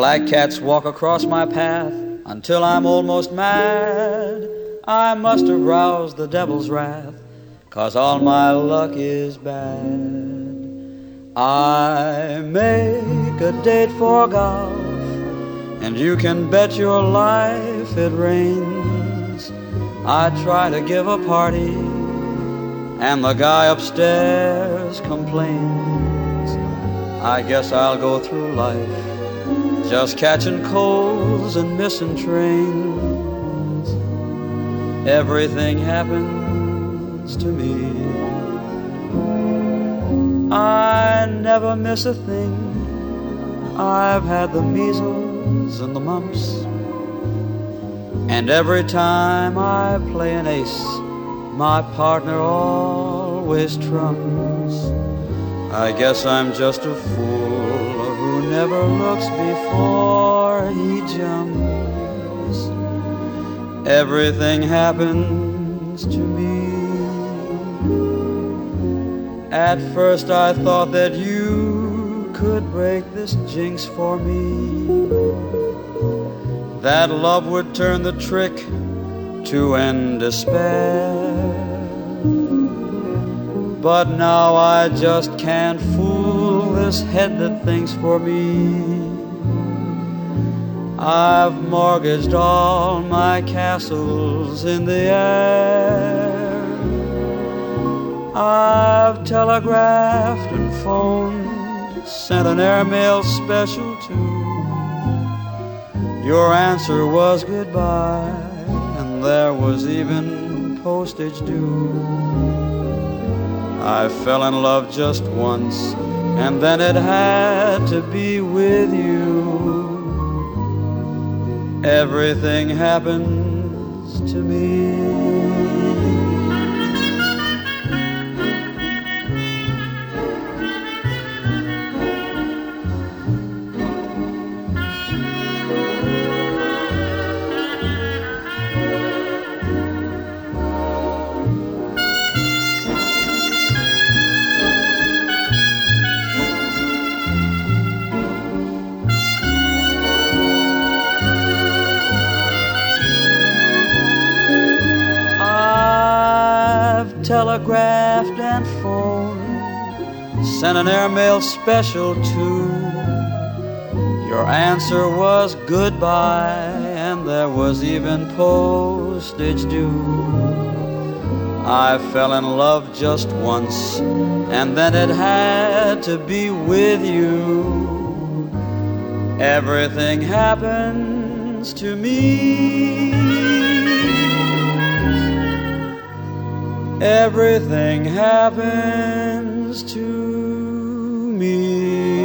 black cats walk across my path until I'm almost mad. I must have roused the devil's wrath, 'cause all my luck is bad. I make a date for golf, and you can bet your life it rains. I try to give a party, and the guy upstairs complains. I guess I'll go through life just catching colds and missing trains. Everything happens to me. I never miss a thing. I've had the measles and the mumps, and every time I play an ace, my partner always trumps. I guess I'm just a fool who never looks before he jumps. Everything happens to me. At first I thought that you could break this jinx for me, that love would turn the trick to end despair. But now I just can't fool this head that thinks for me. I've mortgaged all my castles in the air. I've telegraphed and phoned, sent an airmail special too. Your answer was goodbye, and there was even postage due. I fell in love just once, and then it had to be with you. Everything happens to me. Telegraphed and phoned, sent an airmail special too. Your answer was goodbye, and there was even postage due. I fell in love just once, and then it had to be with you. Everything happens to me. Everything happens to me.